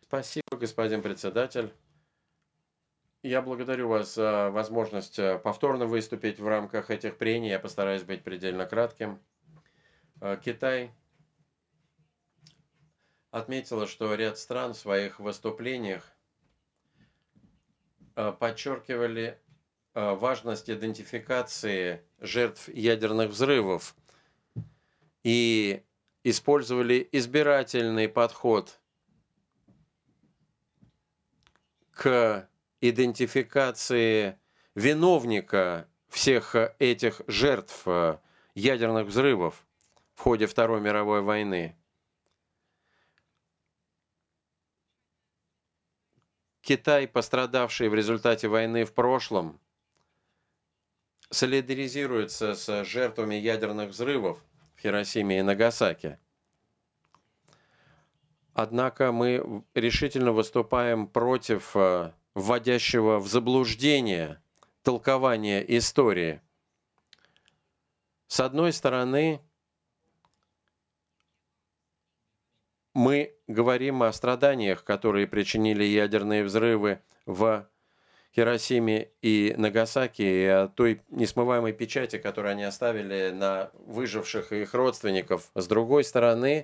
Спасибо, господин председатель. Я благодарю вас за возможность повторно выступить в рамках этих прений. Я постараюсь быть предельно кратким. Китай отметила, что ряд стран в своих выступлениях подчеркивали важность идентификации жертв ядерных взрывов и использовали избирательный подход к идентификации виновника всех этих жертв ядерных взрывов в ходе Второй мировой войны. Китай, пострадавший в результате войны в прошлом, солидаризируется с жертвами ядерных взрывов в Хиросиме и Нагасаки. Однако мы решительно выступаем против вводящего в заблуждение толкования истории. С одной стороны, мы говорим о страданиях, которые причинили ядерные взрывы в Хиросиме и Нагасаки, и о той несмываемой печати, которую они оставили на выживших и их родственников. С другой стороны,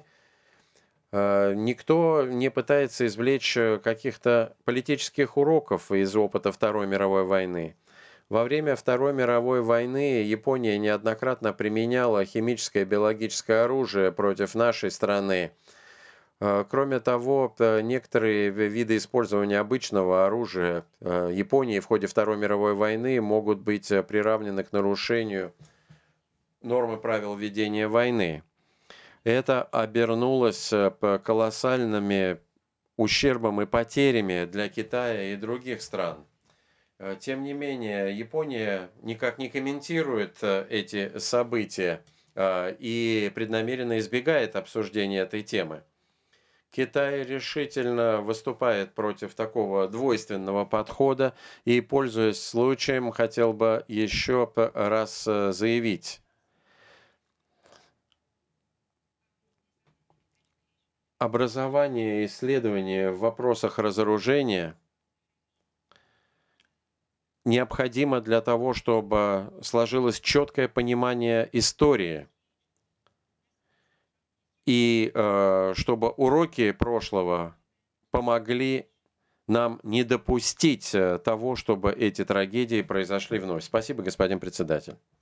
никто не пытается извлечь каких-то политических уроков из опыта Второй мировой войны. Во время Второй мировой войны Япония неоднократно применяла химическое и биологическое оружие против нашей страны. Кроме того, некоторые виды использования обычного оружия Японии в ходе Второй мировой войны могут быть приравнены к нарушению нормы правил ведения войны. Это обернулось колоссальными ущербом и потерями для Китая и других стран. Тем не менее, Япония никак не комментирует эти события и преднамеренно избегает обсуждения этой темы. Китай решительно выступает против такого двойственного подхода и, пользуясь случаем, хотел бы еще раз заявить. Образование и исследование в вопросах разоружения необходимо для того, чтобы сложилось четкое понимание истории и чтобы уроки прошлого помогли нам не допустить того, чтобы эти трагедии произошли вновь. Спасибо, господин председатель.